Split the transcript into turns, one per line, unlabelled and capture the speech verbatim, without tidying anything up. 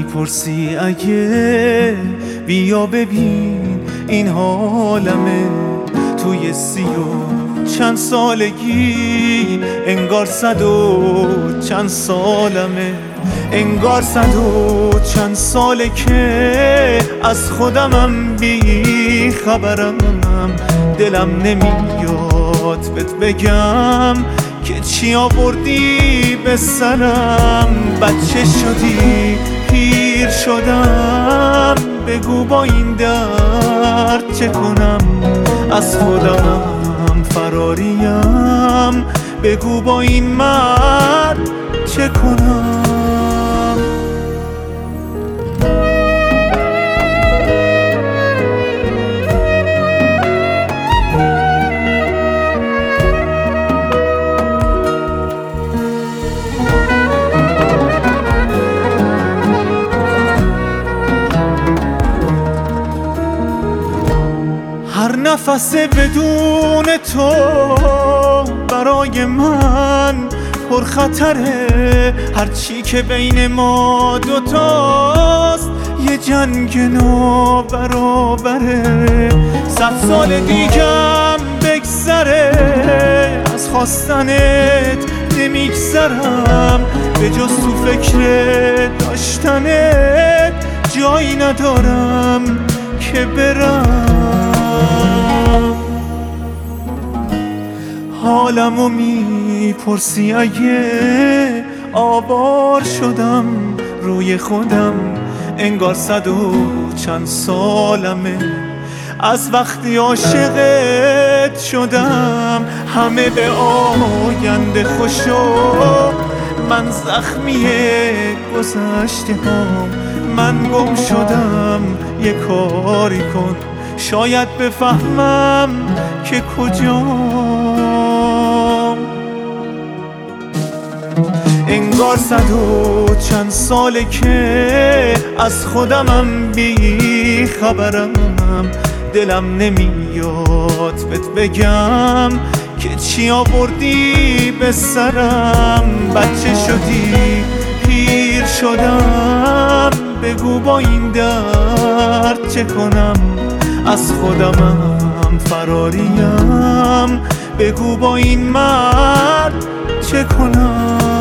میپرسی اگه بیا ببین این حالمه توی سی و چند سالگی، انگار صد و چند سالمه، انگار صد و چند ساله که از خودمم بی خبرم. دلم نمیاد بهت بگم که چی آوردی به سرم. بچه شدی پیر شدم، بگو با این درد چه کنم. از خودمم فراریم، بگو با این مرد چه کنم. هر نفس بدون تو برای من پرخطره، هرچی که بین ما دوتاست یه جنگ نابرابره. صد سال دیگم بگذره از خواستنت نمیگذرم، به جز تو فکر داشتنت جایی ندارم که برم. حالمو میپرسی اگه آوار شدم روی خودم، انگار صد و چند سالمه از وقتی عاشقت شدم. همه به آینده خوشو، من زخمی گذشته هم. من گم شدم یه کاری کن، شاید بفهمم که کجام. انگار صد و چند ساله که از خودمم بی خبرم. دلم نمیاد بهت بگم که چی آوردی به سرم. بچه شدی پیر شدم، بگو با این درد چه کنم. از خودمم فراریم، بگو با این مرد چه کنم.